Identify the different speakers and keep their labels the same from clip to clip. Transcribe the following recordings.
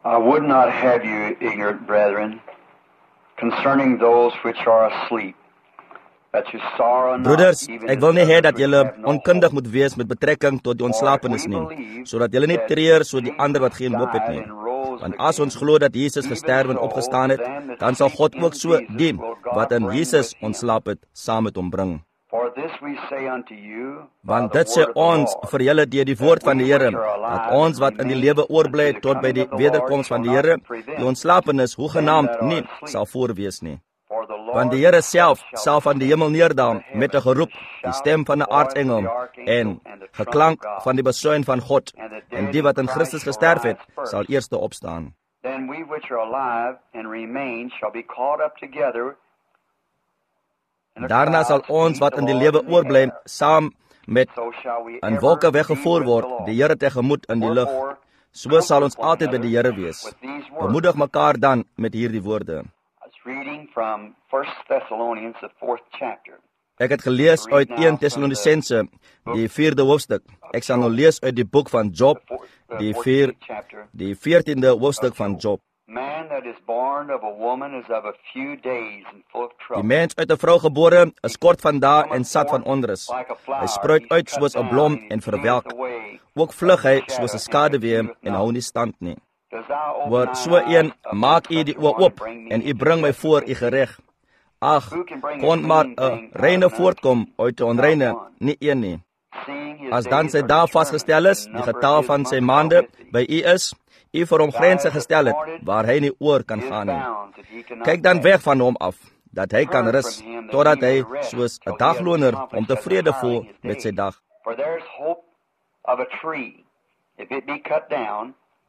Speaker 1: I would not have you ignorant, brethren, concerning those which are asleep, that you sorrow not,
Speaker 2: Broeders,
Speaker 1: even
Speaker 2: ek
Speaker 1: as
Speaker 2: wil nie hê
Speaker 1: others
Speaker 2: dat
Speaker 1: which
Speaker 2: julle
Speaker 1: have no
Speaker 2: onkundig
Speaker 1: hope.
Speaker 2: moet wees met betrekking tot die ontslapenis nie, sodat julle nie treur so die ander wat geen hoop het nie. Want as ons glo dat Jesus gesterf en opgestaan het, dan sal God ook so die wat in Jesus ontslaap het, saam met hom bring.
Speaker 1: For this we say unto you by
Speaker 2: Want
Speaker 1: the
Speaker 2: dit sê
Speaker 1: word of the
Speaker 2: ons
Speaker 1: Lord,
Speaker 2: vir julle deur die woord van die Here, dat ons wat in die lewe oorbly tot by die wederkoms van die Here, die ontslapenis hoegenaamd nie sal voorwees nie.
Speaker 1: for the Lord
Speaker 2: Want die Here self sal van die hemel neerdaal met 'n geroep, die stem van 'n aartsengel en geklank van die besuin van God, en die wat in Christus gesterf het, sal eerste opstaan.
Speaker 1: Then we which are alive and remain shall be caught up together. in the
Speaker 2: Daarna sal
Speaker 1: clouds
Speaker 2: ons
Speaker 1: to
Speaker 2: wat
Speaker 1: meet
Speaker 2: in
Speaker 1: the
Speaker 2: die
Speaker 1: Lord
Speaker 2: lewe
Speaker 1: in the
Speaker 2: oorbly
Speaker 1: air.
Speaker 2: saam met
Speaker 1: So shall we
Speaker 2: in
Speaker 1: ever
Speaker 2: wolke
Speaker 1: be
Speaker 2: weggevoer
Speaker 1: with
Speaker 2: word,
Speaker 1: the Lord.
Speaker 2: die Here tegemoet in die lug.
Speaker 1: Wherefore,
Speaker 2: So sal ons
Speaker 1: comfort one
Speaker 2: altyd by die
Speaker 1: another
Speaker 2: Here wees.
Speaker 1: with these words.
Speaker 2: Bemoedig mekaar dan met hierdie woorde.
Speaker 1: I was reading from 1 Thessalonians, the 4th chapter.
Speaker 2: Ek het gelees uit 1 Tessalonisense, die 4de hoofstuk. Ek sal nou lees uit die boek van Job, die 14de hoofstuk van Job.
Speaker 1: Man that is born of a woman is of a few days and full of
Speaker 2: Die
Speaker 1: trouble.
Speaker 2: mens uit 'n vrou gebore is kort van dae en sat van onrus. Hy spruit uit soos 'n blom en verwelk. Ook vlug hy soos 'n skaduwee en hou nie stand nie. Word so een, maak u die oë oop en u bring my voor u gereg. Ag, kon maar 'n reine voortkom uit 'n onreine, nie een nie. As dan sy dae vasgestel is, die getal van sy maande by u is, u vir hom grense gestel het, waar hy nie oor kan gaan nie. Kyk dan weg van hom af, dat hy kan rus, totdat hy soos 'n dagloner hom tevrede voel met sy dag.
Speaker 1: For there is hope of a tree. If it be cut down,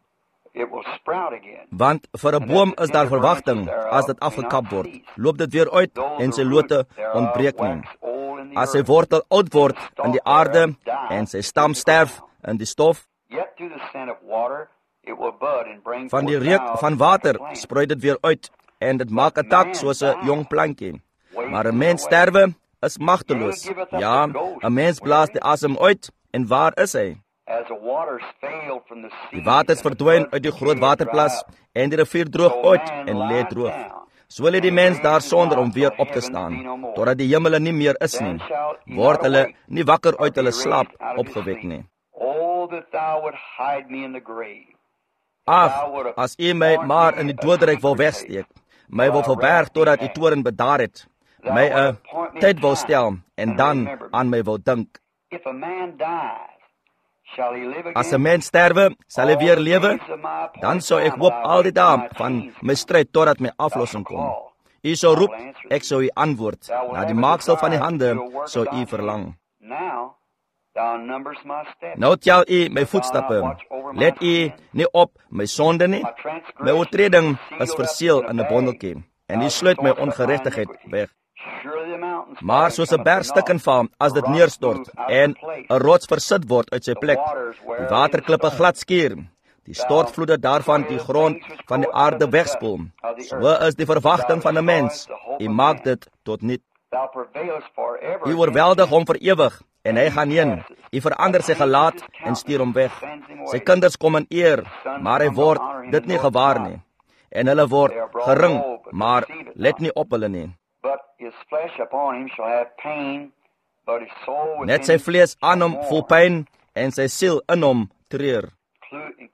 Speaker 1: it will sprout again.
Speaker 2: Want vir 'n boom is daar verwagting, as dit afgekap word, loop dit weer uit en sy lote ontbreek nie. As sy wortel oud word in die aarde en sy stam sterf in die stof,
Speaker 1: Yet through the scent of water, it will bud and bring
Speaker 2: van die
Speaker 1: forth
Speaker 2: reuk
Speaker 1: boughs
Speaker 2: van water
Speaker 1: and plants.
Speaker 2: spruit dit weer uit en dit maak 'n tak soos 'n jong plantjie. Maar 'n mens sterwe is magteloos. Ja, 'n mens blaas die asem uit en waar is hy?
Speaker 1: As the waters fail from the sea,
Speaker 2: Die waters verdwyn uit die groot waterplas en die rivier droog uit en lê droog. So lê die mens daar sonder om weer op te staan, totdat die hemele nie meer is nie. Word hulle nie wakker uit hulle slaap opgewek nie.
Speaker 1: Oh, that thou would hide me in the grave.
Speaker 2: Ag, as u my maar in die doodryk wil wegsteek, my wil verberg totdat die toorn bedaar het, my 'n tyd wil stel en dan aan my wil dink.
Speaker 1: If a man dies, shall he live again?
Speaker 2: As 'n mens sterwe, sal hy weer lewe? Dan sou ek hoop al die dae van my stryd totdat my aflossing kom. U sou roep, ek sou u antwoord. Na die maaksel van die hande sou u verlang.
Speaker 1: Now, thou numbers my steps.
Speaker 2: Nou tel u my voetstappe. Let u nie op my sonde nie. My oortreding is verseël in 'n bondeltjie en u sluit my ongeregtigheid weg.
Speaker 1: Surely the mountains
Speaker 2: Maar soos 'n berg stukken val as dit neerstort en 'n rots versit word uit sy plek, die waterklippe glad skuur, die stortvloede daarvan die grond van die aarde wegspoel. So is die verwagting van 'n mens. U maak dit tot niet.
Speaker 1: thou prevailest forever.
Speaker 2: U oorweldig hom vir ewig en hy gaan heen. U verander sy gelaat en stuur hom weg. Sy kinders kom in eer, maar hy word dit nie gewaar nie. En hulle word gering, maar let nie op hulle nie.
Speaker 1: But his flesh upon him shall have pain, but his soul within
Speaker 2: Net sy vlees aan hom vol pyn en sy siel in hom treur.
Speaker 1: including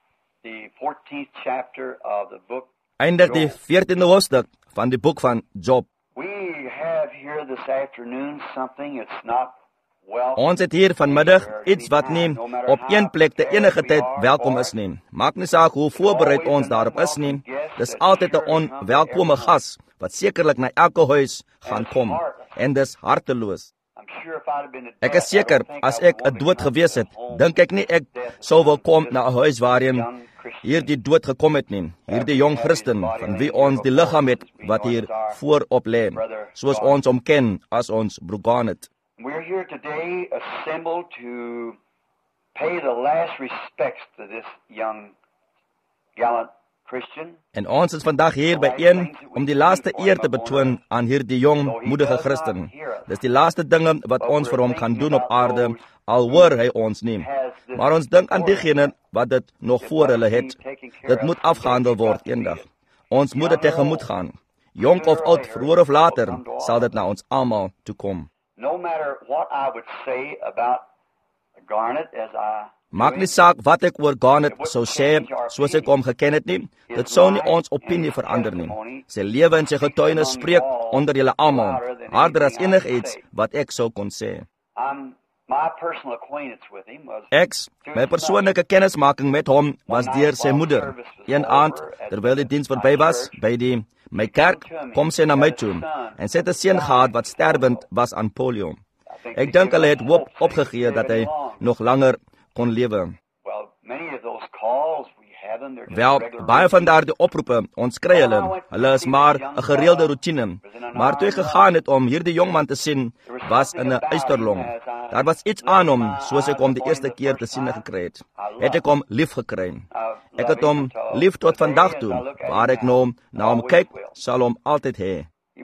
Speaker 1: the 14th chapter of the book.
Speaker 2: Eindig die 14de hoofstuk van die boek van Job.
Speaker 1: We have here this afternoon something it's not welcome.
Speaker 2: Ons het hier vanmiddag iets wat nie op een plek te enige tyd welkom is nie. Maak nie saak hoe voorbereid ons daarop is nie. Dis altyd 'n onwelkome gas wat sekerlik na elke huis gaan kom. En dis harteloos.
Speaker 1: I'm sure if I'd have been
Speaker 2: Ek is seker, as ek 'n dood gewees het, dink ek nie ek sou wil kom na 'n huis waarin hierdie dood gekom het nie. Hierdie jong Christen, van wie ons die liggaam het, wat hier voorop lê, soos ons hom ken as ons broer Garnet.
Speaker 1: We're here today assembled to pay the last respects to this young gallant
Speaker 2: En ons is vandag hier byeen om die laaste eer te betoon aan hierdie jong, moedige Christen. Dis die laaste dinge wat ons vir hom kan doen op aarde, al hoor hy ons nie. Maar ons dink aan diegene wat dit nog voor hulle het. Dit moet afgehandel word eendag. Ons moet dit tegemoet gaan. Jong of oud, vroeër of later, sal dit na ons almal toe kom. Maak nie saak wat ek oor Garnet sou sê, soos ek hom geken het nie, dit sou nie ons opinie verander nie. Sy lewe en sy getuienis spreek onder julle almal, harder as enigiets wat ek sou kon sê. My persoonlike kennismaking met hom was deur sy moeder. Een aand, terwyl die diens verby was, by my kerk, kom sy na my toe, en sy het 'n seun gehad wat sterwend was aan polio. Ek dink hulle het hoop opgegee dat hy nog langer kon lewe. Wel, baie van daardie oproepe, ons kry hulle is maar 'n gereelde routine. Maar toe ek gegaan het om hierdie jongman te sien, was in 'n uisterlong. Daar was iets aan hom, soos ek hom die eerste keer te sien gekry het. Het ek hom lief gekry. Ek het hom lief tot vandag toe, waar ek nou na hom kyk, sal hom altyd hê.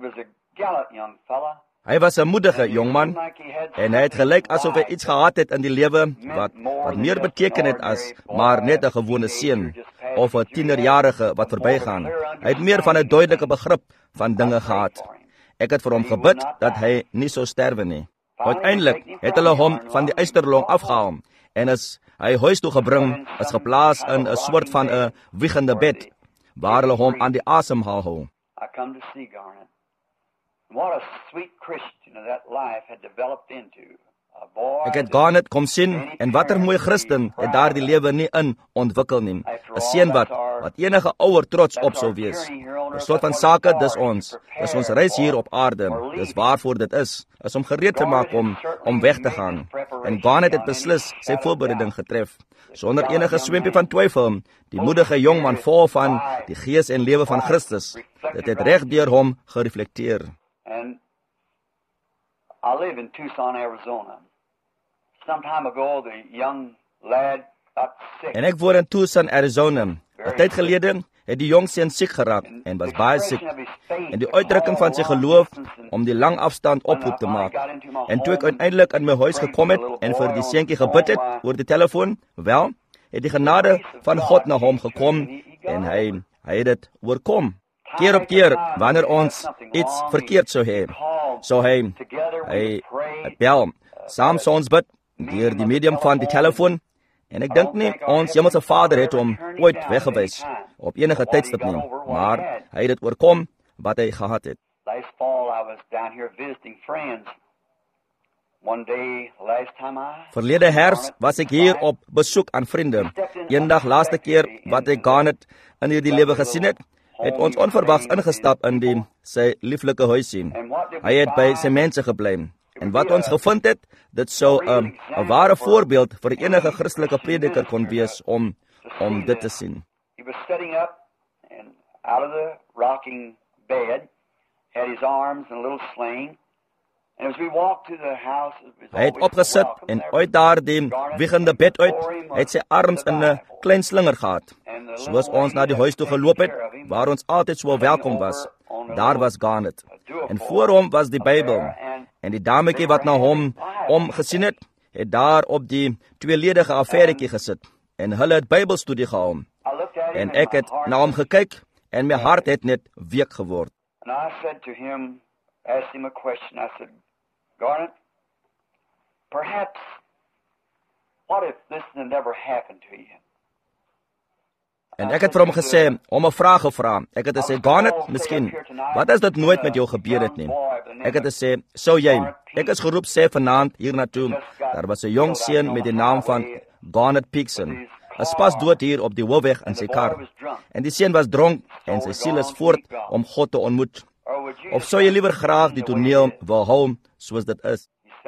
Speaker 2: Hy was 'n moedige jongman, en hy het gelyk asof hy iets gehad het in die lewe wat meer beteken het as maar net 'n gewone seun of 'n tienerjarige wat verbygaan. Hy het meer van 'n duidelike begrip van dinge gehad. Ek het vir hom gebid dat hy nie sou sterwe nie. Uiteindelik het hulle hom van die uisterlong afgehaal en hy huis toe gebring, is geplaas in 'n soort van 'n wiegende bed waar hulle hom aan die asemhaal hou. Ek het Garnet kom sien, en watter mooi Christen het daar die lewe nie in ontwikkel nie. 'n Seun wat enige ouer trots op sou wees. Per slot van sake, dis ons reis hier op aarde, dis waarvoor dit is om gereed te maak om weg te gaan. En Garnet het beslis sy voorbereiding getref, sonder enige swempie van twyfel, die moedige jongman vol van die gees en lewe van Christus. Dit het reg deur hom gereflekteer.
Speaker 1: I live in Tucson, Arizona. Some time ago, the young lad got sick.
Speaker 2: En ek woon in Tucson, Arizona. 'n Tyd gelede het die jong seun siek geraak en was baie siek. En die uitdrukking van sy geloof om die lang afstand oproep te maak. En toe ek uiteindelik in my huis gekom het en vir die seentjie gebid het oor die telefoon, wel, het die genade van God na hom gekom en hy het dit oorkom. Keer op keer, wanneer ons iets verkeerd sou hê, so hy bel, saam sou ons bid, deur die medium van die telefoon, en ek dink nie, ons hemelse Vader het hom ooit weggewys, op enige tydstip nie, maar hy het dit oorkom, wat hy gehad het. Verlede herfst was ek hier op besoek aan vriende. Eendag laaste keer wat ek Garnet in hierdie lewe gesien het ons onverwags ingestap in sy lieflike huisie. Hy het by sy mense gebly. En wat ons gevind het, dit sou 'n ware voorbeeld vir enige Christelike prediker kon wees om dit te sien.
Speaker 1: He was sitting up and out of the rocking bed, had his arms in a little sling. And as we walked to the house,
Speaker 2: hy het opgesit en uit daardie wiegende bed uit, het sy arms in 'n klein slinger gehad. Soos ons na die huis toe geloop het, waar ons altyd so welkom was, daar was Garnet. En voor hom was die Bybel. En die dametjie wat na hom omgesien het, het daar op die tweeledige affairetjie gesit. En hulle het Bybelstudie gehou. En ek het na hom gekyk en my hart het net week geword.
Speaker 1: And I said to him, asked him a question. I said, Garnet, perhaps, what if this had never happened to you?
Speaker 2: En ek het vir hom gesê, om 'n vraag gevra. Ek het gesê, Garnet, miskien, wat as dit nooit met jou gebeur het nie? Ek het gesê, sou jy, ek is geroep sê vanaand hier na toe, daar was 'n jong seun met die naam van Garnet Peekson. Hy pas dood hier op die hoofweg in sy kar. En die seun was dronk en sy siel is voort om God te ontmoet. Of sou jy liewer graag die toneel wil hou soos dit is?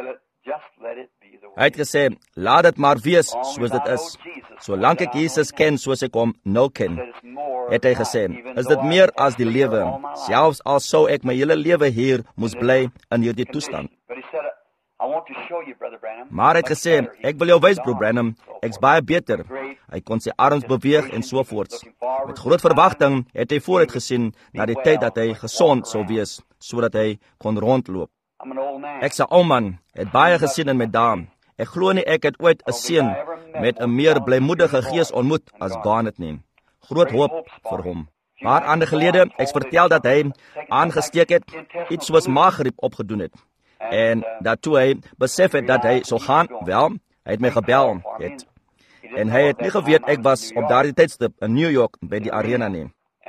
Speaker 2: Hy het gesê, laat dit maar wees soos dit is. Solank ek Jesus ken soos ek hom nou ken, het hy gesê, is dit meer as die lewe, selfs al sou ek my hele lewe hier moes bly in hierdie toestand. Maar hy het gesê, ek wil jou wys, broer Branham, ek's baie beter. Hy kon sy arms beweeg en sovoorts. Met groot verwagting het hy vooruit gesien na die tyd dat hy gesond sou wees, sodat hy kon rondloop. Ek's 'n ou man, het baie gesien in my dae. Ek glo nie ek het ooit 'n seun met 'n meer blymoedige gees ontmoet as Garnet nie. Groot hoop vir hom. Paar ander gelede, ek vertel dat hy aangesteek het, iets soos maaggriep opgedoen het. En dat toe hy besef het dat hy sou gaan, wel, hy het my gebel het. En hy het nie geweet ek was op daardie tydstip in New York by die arena nie.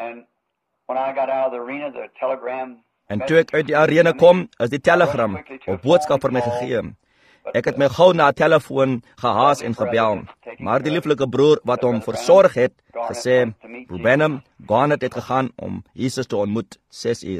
Speaker 2: En toe ek uit die arena kom, is die telegram op boodskap vir my gegee. Ek het my gou na 'n telefoon gehaas en gebel, maar die lieflike broer wat hom versorg het, gesê, broer Branham, Garnet het gegaan om Jesus te ontmoet, 6 uur.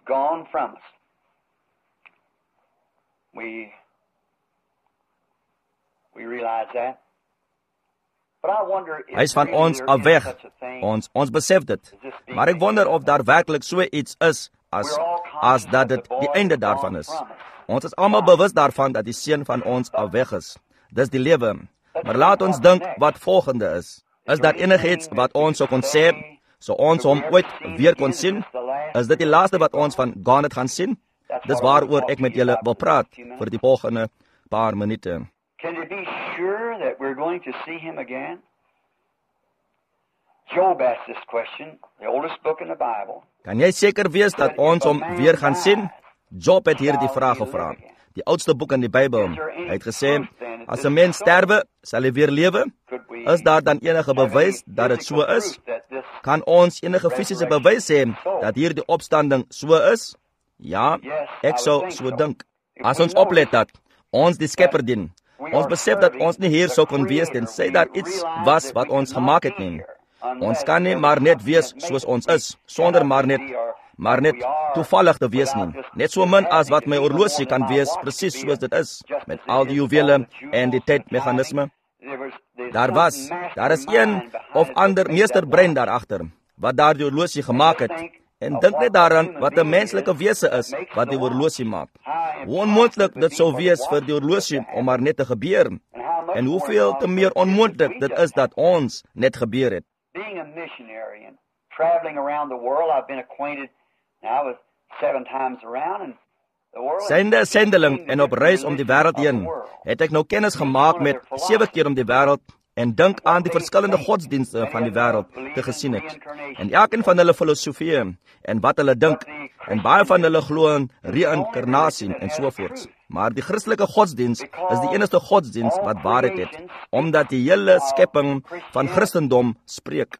Speaker 2: Hy is van ons af weg, ons besef dit, maar ek wonder of daar werkelijk so iets is, as dat dit die einde daarvan is. Ons is allemaal bewus daarvan dat die seun van ons af weg is. Dis die lewe. Maar laat ons dink wat volgende is. Is daar enigiets wat ons so kon sê, so ons hom ooit weer kon sien? Is dit die laaste wat ons van Garnet gaan sien? Dis waaroor ek met julle wil praat vir die volgende paar minute.
Speaker 1: Can you be sure that we're going to see him again? Job asked this question, the oldest book in the Bible.
Speaker 2: Kan jy seker wees dat ons hom weer gaan sien? Job het hier die vraag gevra. Die oudste boek in die Bybel. Hy het gesê, as 'n mens sterwe, sal hy weer lewe? Is daar dan enige bewys dat dit so is? Kan ons enige fisiese bewys hê dat hier die opstanding so is? Ja, ek sou so dink. As ons oplet dat ons die Skepper dien, ons besef dat ons nie hier sou kon wees tensy daar iets was wat ons gemaak het nie. Ons kan nie maar net wees soos ons is, sonder maar net toevallig te wees nie. Net so min as wat my horlosie kan wees, presies soos dit is, met al die juwele en die tydmeganisme. Daar is een of ander meesterbrein daarachter, wat daar die horlosie gemaak het. En dink net daaraan wat 'n menslike wese is, wat die horlosie maak. Hoe onmoontlik dit sou wees vir die horlosie om maar net te gebeur. En hoeveel te meer onmoontlik dit is dat ons net gebeur het.
Speaker 1: Being a missionary and traveling around the world, I've been acquainted now with 7 times around and the world.
Speaker 2: Sende sendeling en op reis om die wêreld heen, het ek nou kennis gemaak met 7 keer om die wêreld en dink aan die verskillende godsdienste van die wêreld te gesien het. En elkeen van hulle filosofieë en wat hulle dink, en baie van hulle glo in reïnkarnasie en sovoorts. Maar die Christelike godsdiens is die enigste godsdiens wat waarheid het, omdat die hele skepping van Christendom spreek.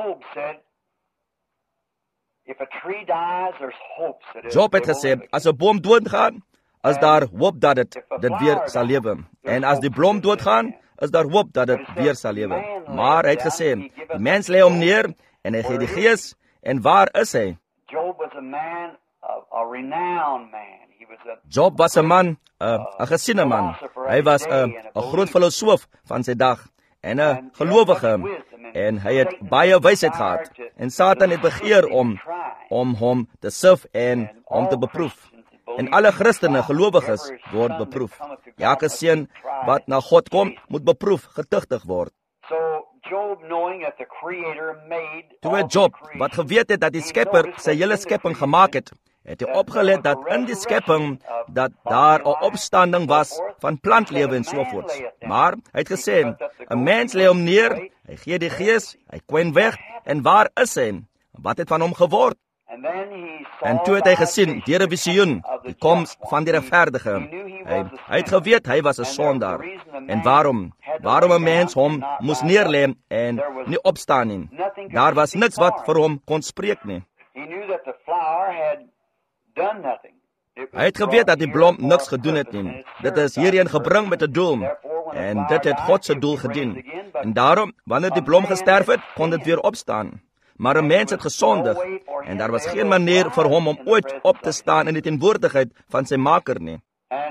Speaker 2: Job het gesê, as 'n boom doodgaan, is daar hoop dat dit weer sal lewe. En as die blom doodgaan, is daar hoop dat dit weer sal lewe. Maar hy het gesê, die mens lê hom neer en hy gee die gees, en waar is hy? Job was 'n man, 'n gesiene man. Hy was 'n groot filosoof van sy dag en 'n gelowige, en hy het baie wysheid gehad. En Satan het begeer om hom te sif en om te beproef. En alle Christene, gelowiges, word beproef. Elke seun wat na God kom, moet beproef, getuigtig word. Toe het Job, wat geweet het dat die Skepper sy hele skepping gemaak het, het hy opgelet dat in die skepping dat daar 'n opstanding was van plantlewe en sovoorts. Maar hy het gesê, 'n mens lê hom neer, hy gee die gees, hy kwyn weg, en waar is hy? Wat het van hom geword? En toe het hy gesien, deur 'n visioen, die koms van die regverdige. Hy het geweet hy was 'n sondaar. En waarom 'n mens hom moes neerlê en nie opstaan nie. Daar was niks wat vir hom kon spreek nie. Hy het geweet dat die blom niks gedoen het nie. Dit is hierheen gebring met 'n doel. En dit het God se doel gedien. En daarom, wanneer die blom gesterf het, kon dit weer opstaan. Maar 'n mens het gesondig, en daar was geen manier vir hom om ooit op te staan in die teenwoordigheid van sy Maker nie.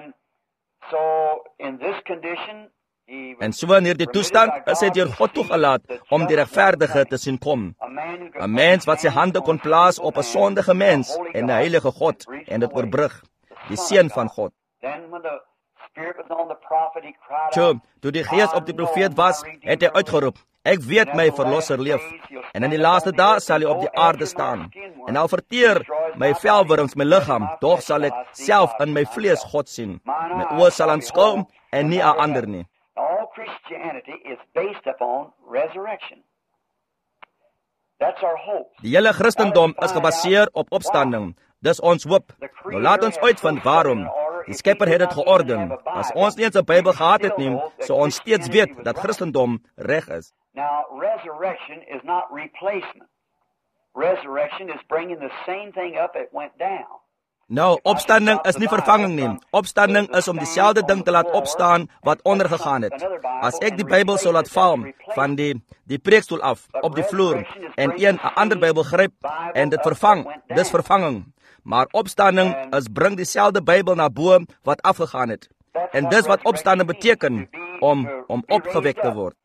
Speaker 2: En so in hierdie toestand is hy deur God toegelaat om die regverdige te sien kom. 'n Mens wat sy hande kon plaas op 'n sondige mens en 'n heilige God en dit oorbrug, die seun van God. Toe die gees op die profeet was, het hy uitgeroep, ek weet my verlosser leef, en in die laaste dae sal hy op die aarde staan, en al verteer my velwurms my liggaam, doch sal ek self in my vlees God sien. My oë sal aanskou en nie aan ander nie.
Speaker 1: All Christianity is based upon resurrection. That's our hope.
Speaker 2: Die hele Christendom is gebaseer op opstanding. Dis ons hoop. Nou laat ons uitvind waarom. Die Skepper het dit georden. As ons nie eens 'n Bybel gehad het nie, sou ons steeds weet dat Christendom reg is.
Speaker 1: Now, resurrection is not replacement. Resurrection is bringing the same thing up it went down.
Speaker 2: Nou, opstanding is nie vervanging nie. Opstanding is om dieselfde ding te laat opstaan wat ondergegaan het. As ek die Bybel sou laat val van die preekstoel af op die vloer en 'n ander Bybel gryp en dit vervang, dis vervanging. Maar opstanding is bring dieselfde Bybel na bo wat afgegaan het. En dis wat opstanding beteken, om opgewek te word.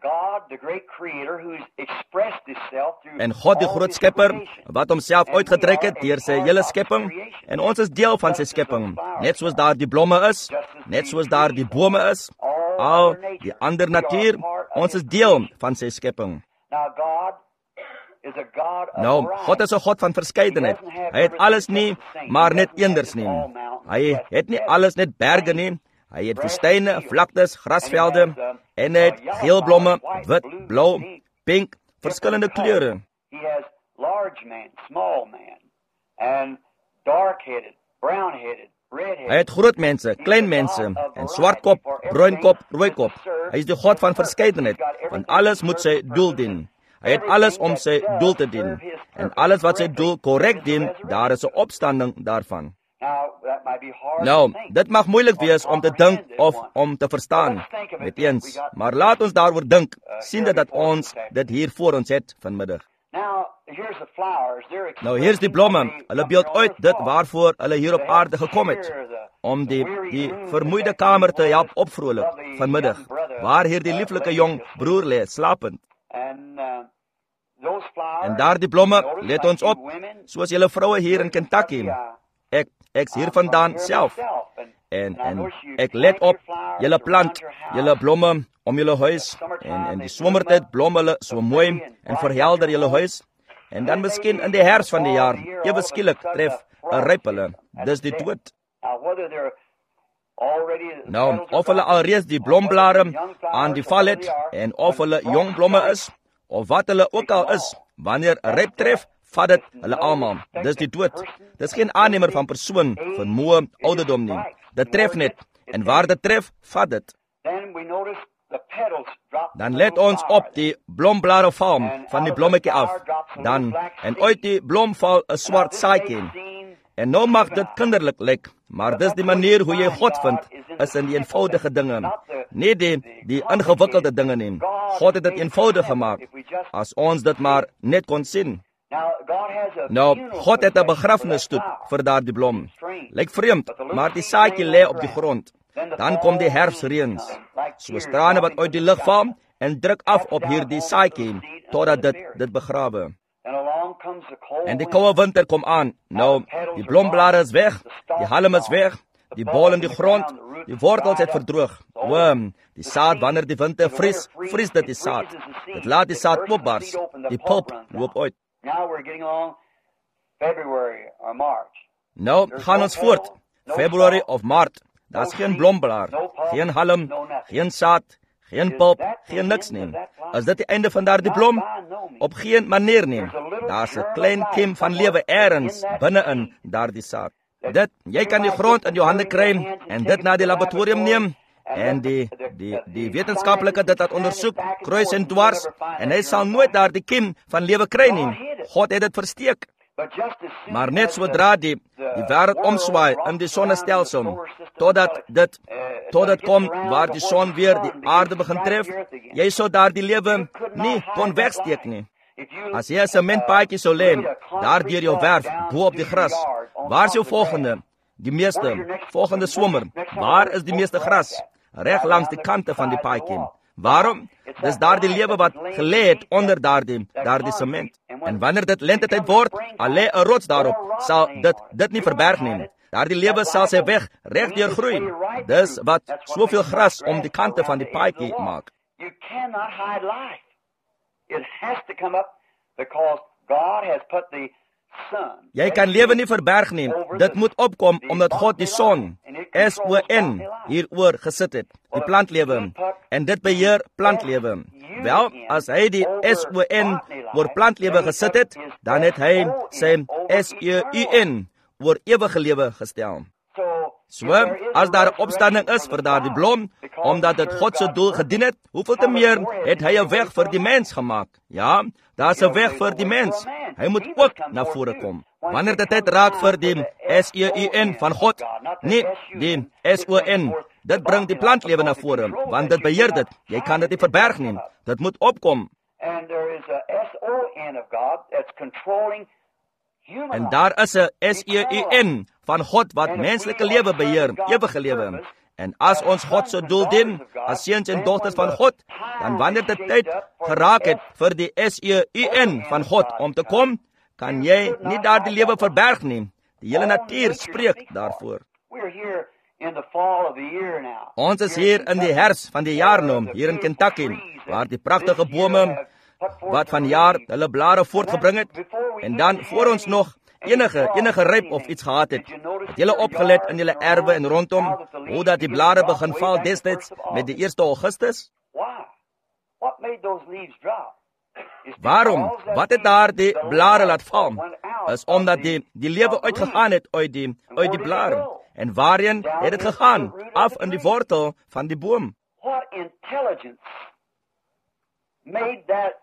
Speaker 2: En God die groot Skepper wat homself uitgedruk het deur sy hele skepping, en ons is deel van sy skepping. Net soos daar die blomme is, net soos daar die bome is, al die ander natuur, ons is deel van sy skepping. Nou, God is 'n God van verskeidenheid. Hy het alles nie, maar net eenders nie. Hy het nie alles net berge nie. Hy het woestyne, vlaktes, grasvelde, en hy het geel blomme, wit, blou, pink, verskillende kleure.
Speaker 1: He has large man, small man, and dark-headed, brown-headed, red-headed.
Speaker 2: Hy het groot mense, klein mense, en swartkop, bruinkop, rooikop. Hy is die God van verskeidenheid, want alles moet sy doel dien. Hy het alles om sy doel te dien. En alles wat sy doel korrek dien, daar is 'n opstanding daarvan. Nou, dit mag moeilik wees om te dink of om te verstaan, met eens. Maar laat ons daaroor dink, sien dat ons dit hier voor ons het vanmiddag. Nou, hier is die blomme. Hulle beeld uit dit waarvoor hulle hier op aarde gekom het, om die vermoeide kamer te help opvrolik vanmiddag, waar hier die lieflike jong broer lê, slapend. En daar die blomme, let ons op, soos julle vroue hier in Kentucky. Ek's hier vandaan self. En ek let op, julle plant, julle blomme om julle huis. En die somertyd blom hulle so mooi en verhelder julle huis. En dan miskien in die herfs van die jaar, ewe skielik tref 'n ryp hulle. Dis die dood. Nou, of hulle alreeds die blomblare aan die val het, en of hulle jong blomme is, of wat hulle ook al is, wanneer 'n ryp tref, vat dit hulle almal. Dis die dood. Dis geen aannemer van persoon, vermoë, ouderdom nie. Dit tref net, en waar dit tref, vat dit. Dan let ons op, die blomblare val van die blommetjie af. Dan, en uit die blom val 'n swart saadjie. En nou mag dit kinderlik lyk, maar dis die manier hoe jy God vind, is in die eenvoudige dinge. Nie die ingewikkelde dinge nie. God het dit eenvoudig gemaak, as ons dit maar net kon sien. Nou, God het 'n begrafnisstoet vir daardie blom. Lyk vreemd, maar die saadjie lê op die grond. Dan kom die herfsreëns, soos trane wat uit die lug val en druk af op hierdie saadjie totdat dit begrawe. En die koue winter kom aan. Nou, die blomblare is weg, die halm is weg, die bol in die grond, die wortels het verdroog. Die saad, wanneer die winter vries dit die saad. Dit laat die saad opbars. Die pulp loop uit. Nou gaan ons voort. Februarie of Maart. Daar's geen blomblaar, geen halm, geen saad, geen pulp, geen niks nie. Is dit die einde van daardie blom? Op geen manier nie. Daar's 'n klein kiem van lewe eers binne-in daardie saad. Jy kan die grond in jou hande kry en dit na die laboratorium neem. En die wetenskaplike dit ondersoek, kruis en dwars, en hy sal nooit daardie kiem van lewe kry nie. God het dit versteek. Maar net sodra die wêreld omswaai in die sonnestelsel, totdat kom waar die son weer die aarde begin tref, jy sou daardie lewe nie kon wegsteek nie. As jy 'n sementpaadjie sou lê, daar deur jou werf, bo op die gras, waar is jou volgende? Die meeste, volgende somer, waar is die meeste gras? Reg langs die kante van die paadjie. Waarom? Dis daardie lewe wat gelê het onder daardie sement. En wanneer dit lentetyd word, al lê 'n rots daarop, sal dit nie verberg nie. daardie lewe sal sy weg regdeur groei. Dis wat soveel gras om die kante van die paadjie maak.
Speaker 1: You cannot hide life. It has to come up because God has put the sun.
Speaker 2: Jy kan lewe nie verberg nie. Dit moet opkom omdat God die son, S-O-N, hieroor gesit het, die plantlewe, en dit beheer plantlewe. Wel, as hy die S-O-N oor plantlewe gesit het, dan het hy sy S-E-U-N oor ewige lewe gestel. So, as daar 'n opstanding is vir daardie blom, omdat dit God se doel gedien het, hoeveel te meer het hy 'n weg vir die mens gemaak. Ja, daar's 'n weg vir die mens. Hy moet ook na vore kom. Wanneer dit tyd raak vir die S-E-U-N van God, nie die S-O-N, dit bring die plantlewe na vore, want dit beheer dit. Jy kan dit nie verberg nie. Dit moet opkom.
Speaker 1: And there is a S-O-N of God that's controlling human
Speaker 2: En
Speaker 1: life.
Speaker 2: daar is 'n S-E-U-N van God wat menslike lewe beheer, ewige lewe. En as ons God se doel dien, as seuns en dogters van God, dan wanneer dit tyd geraak het vir die S-E-U-N van God om te kom, kan jy nie daardie lewe verberg nie. Die hele natuur spreek daarvoor.
Speaker 1: We're here in the fall of the year now.
Speaker 2: Ons is hier in die herfs van die jaar nou, hier in Kentucky, waar die pragtige bome wat vanjaar hulle blare voortgebring het, en dan voor ons nog enige ryp of iets gehad het. Het julle opgelet in julle erwe en rondom, hoe dat die blare begin val destyds met die 1 Augustus?
Speaker 1: Why? What made those leaves drop? It's
Speaker 2: Waarom?
Speaker 1: because that
Speaker 2: Wat het daar die blare laat val? Is omdat die lewe uitgegaan het uit die blare. En waarheen het dit gegaan? Af in die wortel van die boom.
Speaker 1: What intelligence made that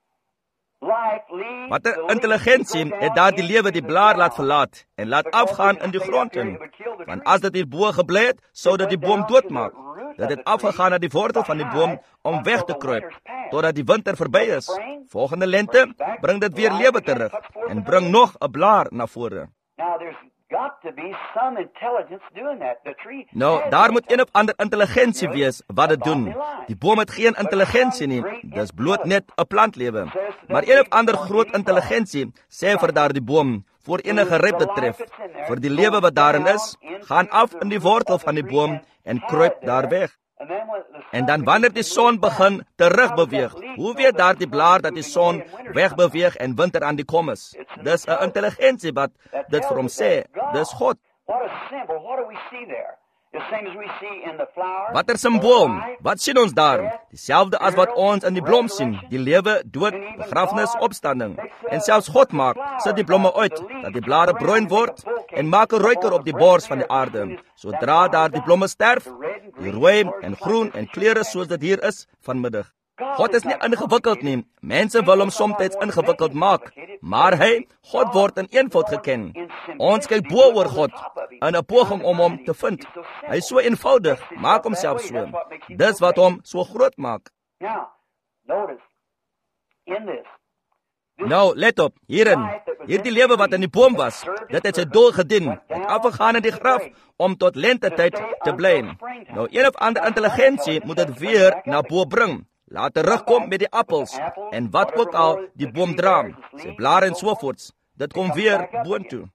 Speaker 1: life leave?
Speaker 2: Watter intelligensie het daar die lewe die blaar laat verlaat en laat afgaan in die grond in? Want as dit hierbo gebly het, sou dit die boom doodmaak. Dit het afgegaan na die wortel van die boom om weg te kruip, totdat die winter verby is. Volgende lente bring dit weer lewe terug en bring nog 'n blaar na vore.
Speaker 1: Now there's got to be some intelligence doing that. The tree.
Speaker 2: Nou, daar moet een of ander intelligensie wees wat dit doen. Die boom het geen intelligensie nie, dis bloot net 'n plantlewe. Maar een of ander groot intelligensie sê vir daardie boom, voor enige ryp te tref, vir die lewe wat daarin is, gaan af in die wortel van die boom en kruip daar weg. En dan wanneer die son begin terugbeweeg, hoe weet daardie blaar dat die son wegbeweeg en winter aan die kom is? Dis 'n intelligensie wat dit vir hom sê, dis God.
Speaker 1: What a symbol. What do we see there? The same as we see in the flower.
Speaker 2: Watter simbool? Wat sien ons daar? Dieselfde as wat ons in die blom sien, die lewe, dood, begrafnis, opstanding. En selfs God maak, sit die blomme uit, dat die blare bruin word en maak 'n ruiker op die bors van die aarde. Sodra daar die blomme sterf, die rooi en groen en kleure soos dit hier is vanmiddag. God is nie ingewikkeld nie. Mense wil hom soms ingewikkeld maak, maar God word in eenvoud geken. Ons kyk bo oor God in 'n poging om hom te vind. Hy is so eenvoudig, maak homself so. Dis wat hom so groot maak.
Speaker 1: Now, notice in this.
Speaker 2: Nou, let op, hierdie lewe wat in die boom was, dit het sy doel gedien, het afgegaan in die graf om tot lentetyd te bly. Nou, een of ander intelligensie moet dit weer na bo bring. Laat terugkom met die appels en wat ook al die boom dra, sy blare en sovoorts. Dit kom weer boontoe.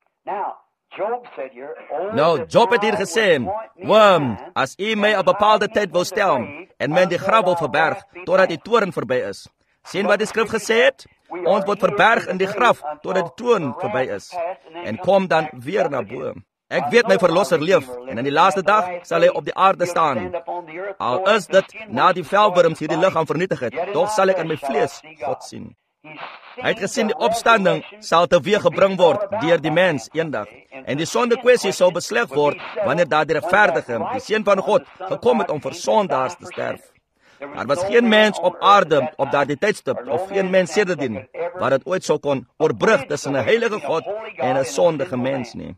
Speaker 2: Nou, Job het hier gesê, as u my 'n bepaalde tyd wil stel en my in die graf wil verberg totdat die toorn verby is. Sien wat die skrif gesê het? Ons word verberg in die graf totdat die toorn verby is en kom dan weer na bo. Ek weet my verlosser leef en in die laaste dag sal hy op die aarde staan. Al is dit na die velwurms hierdie liggaam vernietig het, tog sal ek in my vlees God sien. Hy het gesien die opstanding sal teweeg gebring word deur die mens eendag. En die sondekwessie sal besleg word wanneer daar die regverdige, die seun van God, gekom het om vir sondaars te sterf. Daar was geen mens op aarde op daardie tydstip of geen mens sedertdien wat dit ooit sou kon oorbrug tussen 'n heilige God en 'n sondige mens nie.